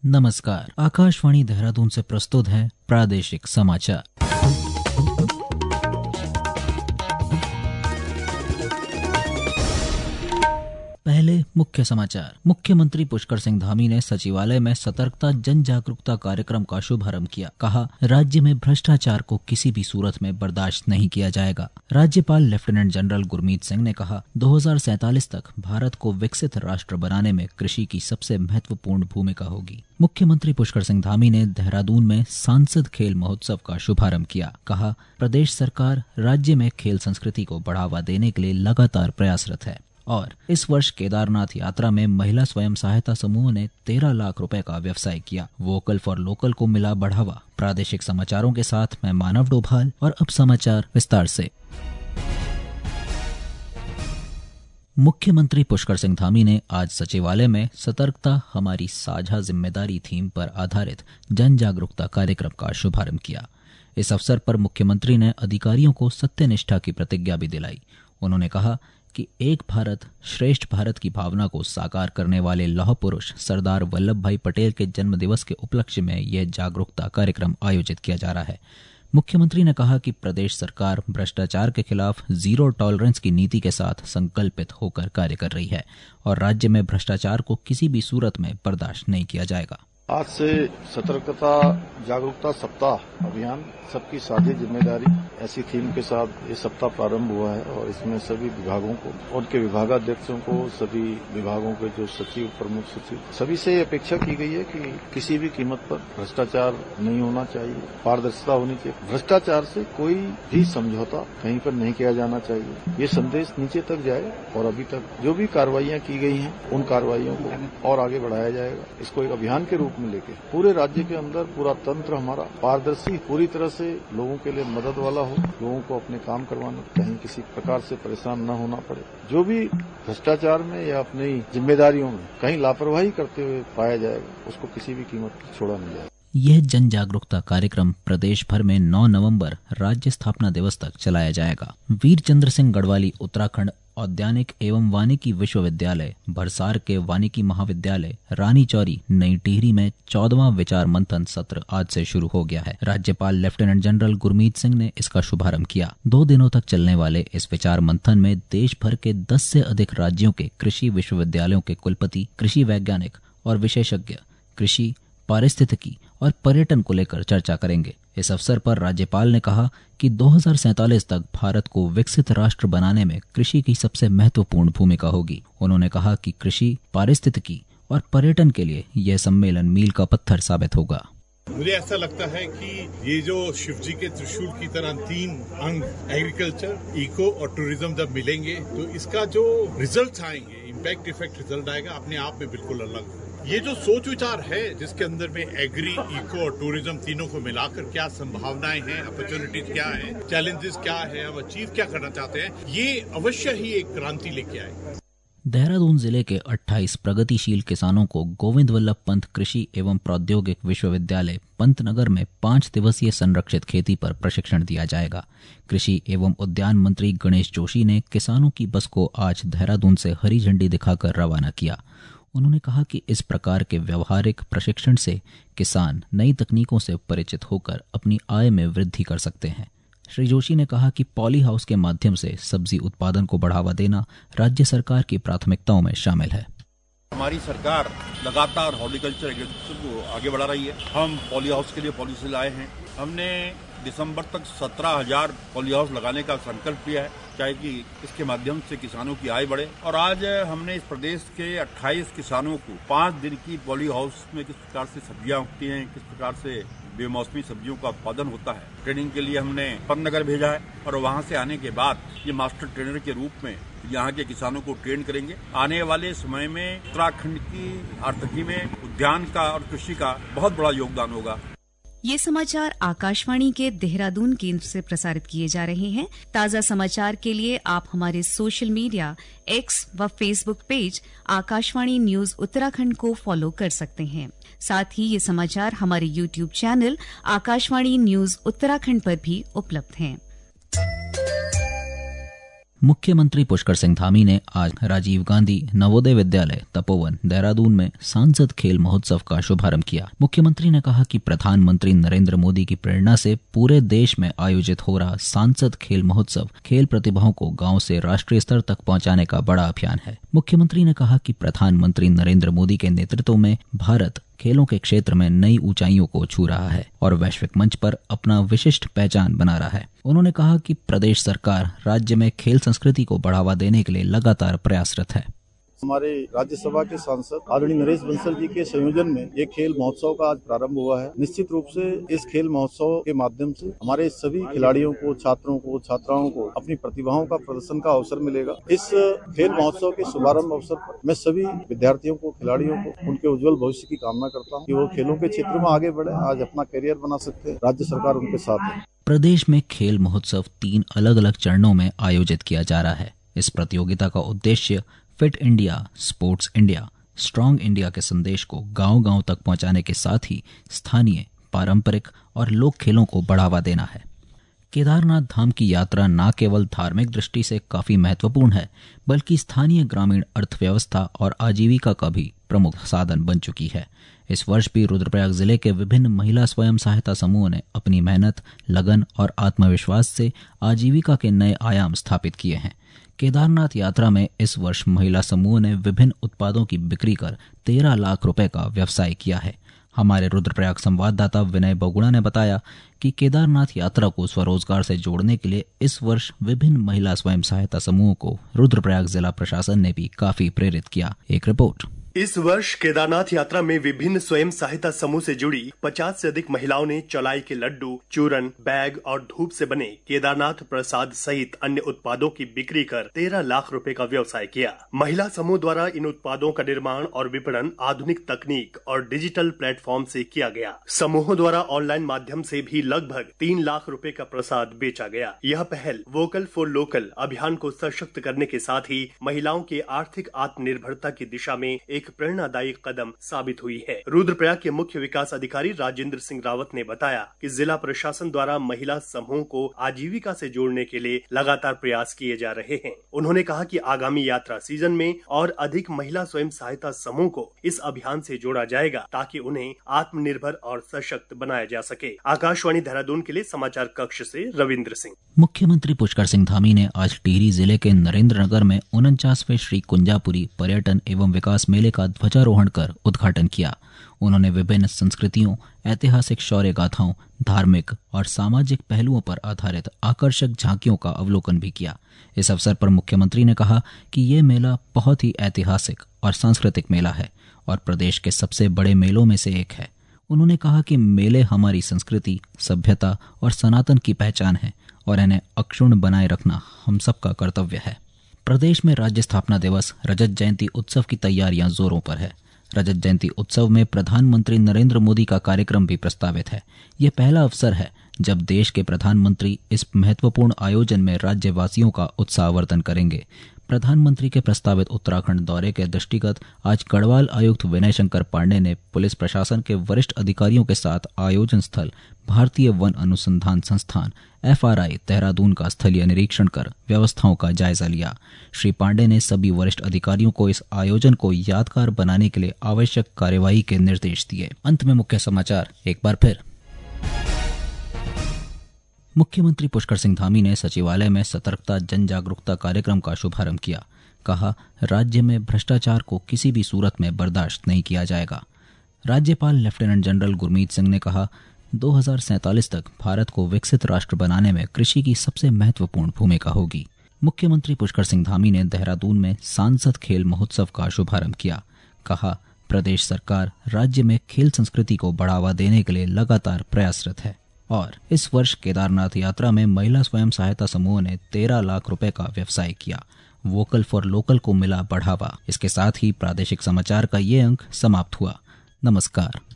नमस्कार। आकाशवाणी देहरादून से प्रस्तुत है प्रादेशिक समाचार। पहले मुख्य समाचार। मुख्यमंत्री पुष्कर सिंह धामी ने सचिवालय में सतर्कता जन जागरूकता कार्यक्रम का शुभारंभ किया। कहा, राज्य में भ्रष्टाचार को किसी भी सूरत में बर्दाश्त नहीं किया जाएगा। राज्यपाल लेफ्टिनेंट जनरल गुरमीत सिंह ने कहा, 2047 तक भारत को विकसित राष्ट्र बनाने में कृषि की सबसे महत्वपूर्ण भूमिका होगी। मुख्यमंत्री पुष्कर सिंह धामी ने देहरादून में सांसद खेल महोत्सव का शुभारंभ किया। कहा, प्रदेश सरकार राज्य में खेल संस्कृति को बढ़ावा देने के लिए लगातार प्रयासरत है और इस वर्ष केदारनाथ यात्रा में महिला स्वयं सहायता समूह ने 13 लाख रुपए का व्यवसाय किया। वोकल फॉर लोकल को मिला बढ़ावा। प्रादेशिक समाचारों के साथ मैं मानव डोभाल और अब समाचार विस्तार से। मुख्यमंत्री पुष्कर सिंह धामी ने आज सचिवालय में सतर्कता हमारी साझा जिम्मेदारी थीम पर आधारित जन जागरूकता कार्यक्रम का शुभारंभ किया। इस अवसर पर मुख्यमंत्री ने अधिकारियों को सत्यनिष्ठा की प्रतिज्ञा भी दिलाई। उन्होंने कहा कि एक भारत श्रेष्ठ भारत की भावना को साकार करने वाले लौह पुरुष सरदार वल्लभ भाई पटेल के जन्म दिवस के उपलक्ष्य में यह जागरूकता कार्यक्रम आयोजित किया जा रहा है। मुख्यमंत्री ने कहा कि प्रदेश सरकार भ्रष्टाचार के खिलाफ जीरो टॉलरेंस की नीति के साथ संकल्पित होकर कार्य कर रही है और राज्य में भ्रष्टाचार को किसी भी सूरत में बर्दाश्त नहीं किया जाएगा। आज से सतर्कता जागरूकता सप्ताह अभियान सबकी साझी जिम्मेदारी ऐसी थीम के साथ ये सप्ताह प्रारंभ हुआ है और इसमें सभी विभागों को, उनके विभागाध्यक्षों को, सभी विभागों के जो सचिव, प्रमुख सचिव, सभी से अपेक्षा की गई है कि किसी भी कीमत पर भ्रष्टाचार नहीं होना चाहिए, पारदर्शिता होनी चाहिए। भ्रष्टाचार से कोई भी समझौता कहीं पर नहीं किया जाना चाहिए। ये संदेश नीचे तक जाए और अभी तक जो भी कार्रवाइयां की गई हैं उन कार्रवाइयों को और आगे बढ़ाया जाएगा। इसको एक अभियान के रूप में लेके पूरे राज्य के अंदर पूरा तंत्र हमारा पारदर्शी, पूरी तरह से लोगों के लिए मदद वाला हो, लोगों को अपने काम करवाना, कहीं किसी प्रकार से परेशान न होना पड़े। जो भी भ्रष्टाचार में या अपनी जिम्मेदारियों में कहीं लापरवाही करते हुए पाया जाएगा उसको किसी भी कीमत पर छोड़ा नहीं जाएगा। यह जन जागरूकता कार्यक्रम प्रदेश भर में 9 नवंबर राज्य स्थापना दिवस तक चलाया जाएगा। वीर चंद्र सिंह गढ़वाली उत्तराखंड औद्यानिक एवं वानिकी विश्वविद्यालय, भरसार के वानिकी महाविद्यालय, रानी चौरी, नई टिहरी में 14वां विचार मंथन सत्र आज से शुरू हो गया है। राज्यपाल लेफ्टिनेंट जनरल गुरमीत सिंह ने इसका शुभारंभ किया। 2 दिनों तक चलने वाले इस विचार मंथन में देश भर के 10 से अधिक राज्यों के कृषि विश्वविद्यालयों के कुलपति, कृषि वैज्ञानिक और विशेषज्ञ कृषि, पारिस्थितिकी और पर्यटन को लेकर चर्चा करेंगे। इस अवसर पर राज्यपाल ने कहा कि 2047 तक भारत को विकसित राष्ट्र बनाने में कृषि की सबसे महत्वपूर्ण भूमिका होगी। उन्होंने कहा कि कृषि, पारिस्थितिकी और पर्यटन के लिए यह सम्मेलन मील का पत्थर साबित होगा। मुझे ऐसा लगता है कि ये जो शिव जी के त्रिशूल की तरह 3 अंग एग्रीकल्चर, इको और टूरिज्म जब मिलेंगे तो इसका जो रिजल्ट आएंगे, इम्पैक्ट इफेक्ट रिजल्ट आएगा, अपने आप में बिल्कुल अलग। ये जो सोच विचार है जिसके अंदर में एग्री, इको और टूरिज्म तीनों को मिलाकर क्या संभावनाएं हैं, अपॉर्चुनिटीज क्या है, चैलेंजेस क्या है, हम अचीव क्या करना चाहते हैं, ये अवश्य ही एक क्रांति लेके आएगा। देहरादून जिले के 28 प्रगतिशील किसानों को गोविंद वल्लभ पंत कृषि एवं प्रौद्योगिक विश्वविद्यालय पंतनगर में 5 दिवसीय संरक्षित खेती पर प्रशिक्षण दिया जाएगा। कृषि एवं उद्यान मंत्री गणेश जोशी ने किसानों की बस को आज देहरादून से हरी झंडी दिखाकर रवाना किया। उन्होंने कहा कि इस प्रकार के व्यवहारिक प्रशिक्षण से किसान नई तकनीकों से परिचित होकर अपनी आय में वृद्धि कर सकते हैं। श्री जोशी ने कहा कि पॉली हाउस के माध्यम से सब्जी उत्पादन को बढ़ावा देना राज्य सरकार की प्राथमिकताओं में शामिल है। हमारी सरकार लगातार हॉर्टिकल्चर एग्रीकल्चर को आगे बढ़ा रही है। हम पॉली हाउस के लिए पॉलिसी लाए हैं। हमने दिसंबर तक 17,000 पॉली हाउस लगाने का संकल्प लिया है, चाहे कि इसके माध्यम से किसानों की आय बढ़े। और आज हमने इस प्रदेश के 28 किसानों को 5 दिन की पॉली हाउस में किस प्रकार से सब्जियां उगती हैं, किस प्रकार से बेमौसमी सब्जियों का उत्पादन होता है, ट्रेनिंग के लिए हमने पंतनगर भेजा है और वहां से आने के बाद ये मास्टर ट्रेनर के रूप में यहाँ के किसानों को ट्रेन करेंगे। आने वाले समय में उत्तराखंड की आर्थिकी में उद्यान का और कृषि का बहुत बड़ा योगदान होगा। ये समाचार आकाशवाणी के देहरादून केंद्र से प्रसारित किए जा रहे हैं। ताज़ा समाचार के लिए आप हमारे सोशल मीडिया एक्स व Facebook page Akashvani news Uttarakhand को फॉलो कर सकते हैं। साथ ही ये समाचार हमारे YouTube channel Akashvani news Uttarakhand पर भी उपलब्ध हैं। मुख्यमंत्री पुष्कर सिंह धामी ने आज राजीव गांधी नवोदय विद्यालय तपोवन देहरादून में सांसद खेल महोत्सव का शुभारंभ किया। मुख्यमंत्री ने कहा कि प्रधानमंत्री नरेंद्र मोदी की प्रेरणा से पूरे देश में आयोजित हो रहा सांसद खेल महोत्सव खेल प्रतिभाओं को गांव से राष्ट्रीय स्तर तक पहुंचाने का बड़ा अभियान है। मुख्यमंत्री ने कहा कि प्रधानमंत्री नरेंद्र मोदी के नेतृत्व में भारत खेलों के क्षेत्र में नई ऊंचाइयों को छू रहा है और वैश्विक मंच पर अपना विशिष्ट पहचान बना रहा है। उन्होंने कहा कि प्रदेश सरकार राज्य में खेल संस्कृति को बढ़ावा देने के लिए लगातार प्रयासरत है। हमारे राज्यसभा के सांसद आदरणीय नरेश बंसल जी के संयोजन में ये खेल महोत्सव का आज प्रारंभ हुआ है। निश्चित रूप से इस खेल महोत्सव के माध्यम से हमारे सभी खिलाड़ियों को, छात्रों को, छात्राओं को अपनी प्रतिभाओं का प्रदर्शन का अवसर मिलेगा। इस खेल महोत्सव के शुभारंभ अवसर पर मैं सभी विद्यार्थियों को, खिलाड़ियों को उनके उज्जवल भविष्य की कामना करता हूँ कि वो खेलों के क्षेत्र में आगे बढ़े, आज अपना करियर बना सकते हैं। राज्य सरकार उनके साथ है। प्रदेश में खेल महोत्सव 3 अलग अलग चरणों में आयोजित किया जा रहा है। इस प्रतियोगिता का उद्देश्य fit India, sports India, strong India के संदेश को गांव-गांव तक पहुंचाने के साथ ही स्थानीय, पारंपरिक और लोक खेलों को बढ़ावा देना है। केदारनाथ धाम की यात्रा न केवल धार्मिक दृष्टि से काफी महत्वपूर्ण है, बल्कि स्थानीय ग्रामीण अर्थव्यवस्था और आजीविका का भी प्रमुख साधन बन चुकी है। इस वर्ष भी रुद्रप्रयाग जिले के विभिन्न महिला स्वयं सहायता समूहों ने अपनी मेहनत, लगन और आत्मविश्वास से आजीविका के नए आयाम स्थापित किए हैं। केदारनाथ यात्रा में इस वर्ष महिला समूह ने विभिन्न उत्पादों की बिक्री कर 13 लाख रुपए का व्यवसाय किया है। हमारे रुद्रप्रयाग संवाददाता विनय बगुड़ा ने बताया कि केदारनाथ यात्रा को स्वरोजगार से जोड़ने के लिए इस वर्ष विभिन्न महिला स्वयं सहायता समूहों को रुद्रप्रयाग जिला प्रशासन ने भी काफी प्रेरित किया। एक रिपोर्ट। इस वर्ष केदारनाथ यात्रा में विभिन्न स्वयं सहायता समूह से जुड़ी 50 से अधिक महिलाओं ने चौलाई के लड्डू, चूरन, बैग और धूप से बने केदारनाथ प्रसाद सहित अन्य उत्पादों की बिक्री कर 13 लाख रुपए का व्यवसाय किया। महिला समूह द्वारा इन उत्पादों का निर्माण और विपणन आधुनिक तकनीक और डिजिटल प्लेटफॉर्म से किया गया। समूहों द्वारा ऑनलाइन माध्यम से भी लगभग 3 लाख रुपए का प्रसाद बेचा गया। यह पहल वोकल फॉर लोकल अभियान को सशक्त करने के साथ ही महिलाओं के आर्थिक आत्मनिर्भरता की दिशा में एक प्रेरणादायी कदम साबित हुई है। रुद्रप्रयाग के मुख्य विकास अधिकारी राजेंद्र सिंह रावत ने बताया कि जिला प्रशासन द्वारा महिला समूह को आजीविका से जोड़ने के लिए लगातार प्रयास किए जा रहे हैं। उन्होंने कहा कि आगामी यात्रा सीजन में और अधिक महिला स्वयं सहायता समूह को इस अभियान से जोड़ा जाएगा ताकि उन्हें आत्मनिर्भर और सशक्त बनाया जा सके। आकाशवाणी देहरादून के लिए समाचार कक्ष से रविंद्र सिंह। मुख्यमंत्री पुष्कर सिंह धामी ने आज टिहरी जिले के नरेंद्रनगर में 49वें श्री कुंजापुरी पर्यटन एवं विकास मेले का ध्वजारोहण कर उद्घाटन किया। उन्होंने विभिन्न संस्कृतियों, ऐतिहासिक शौर्य गाथाओं, धार्मिक और सामाजिक पहलुओं पर आधारित आकर्षक झांकियों का अवलोकन भी किया। इस अवसर पर मुख्यमंत्री ने कहा कि ये मेला बहुत ही ऐतिहासिक और सांस्कृतिक मेला है और प्रदेश के सबसे बड़े मेलों में से एक है। उन्होंने कहा कि मेले हमारी संस्कृति, सभ्यता और सनातन की पहचान है और इन्हें अक्षुण्ण बनाए रखना हम सबका कर्तव्य है। प्रदेश में राज्य स्थापना दिवस रजत जयंती उत्सव की तैयारियां जोरों पर है। रजत जयंती उत्सव में प्रधानमंत्री नरेंद्र मोदी का कार्यक्रम भी प्रस्तावित है। यह पहला अवसर है जब देश के प्रधानमंत्री इस महत्वपूर्ण आयोजन में राज्यवासियों का उत्साहवर्धन करेंगे। प्रधानमंत्री के प्रस्तावित उत्तराखंड दौरे के दृष्टिगत आज गढ़वाल आयुक्त विनय शंकर पांडे ने पुलिस प्रशासन के वरिष्ठ अधिकारियों के साथ आयोजन स्थल भारतीय वन अनुसंधान संस्थान FRI देहरादून का स्थलीय निरीक्षण कर व्यवस्थाओं का जायजा लिया। श्री पांडे ने सभी वरिष्ठ अधिकारियों को इस आयोजन को यादगार बनाने के लिए आवश्यक कार्यवाही के निर्देश दिए। अंत में मुख्य समाचार एक बार फिर। मुख्यमंत्री पुष्कर सिंह धामी ने सचिवालय में सतर्कता जन जागरूकता कार्यक्रम का शुभारंभ किया। कहा, राज्य में भ्रष्टाचार को किसी भी सूरत में बर्दाश्त नहीं किया जाएगा। राज्यपाल लेफ्टिनेंट जनरल गुरमीत सिंह ने कहा, 2047 तक भारत को विकसित राष्ट्र बनाने में कृषि की सबसे महत्वपूर्ण भूमिका होगी। मुख्यमंत्री पुष्कर सिंह धामी ने देहरादून में सांसद खेल महोत्सव का शुभारंभ किया। कहा, प्रदेश सरकार राज्य में खेल संस्कृति को बढ़ावा देने के लिए लगातार प्रयासरत है। और इस वर्ष केदारनाथ यात्रा में महिला स्वयं सहायता समूह ने 13 लाख रुपए का व्यवसाय किया। वोकल फॉर लोकल को मिला बढ़ावा। इसके साथ ही प्रादेशिक समाचार का ये अंक समाप्त हुआ। नमस्कार।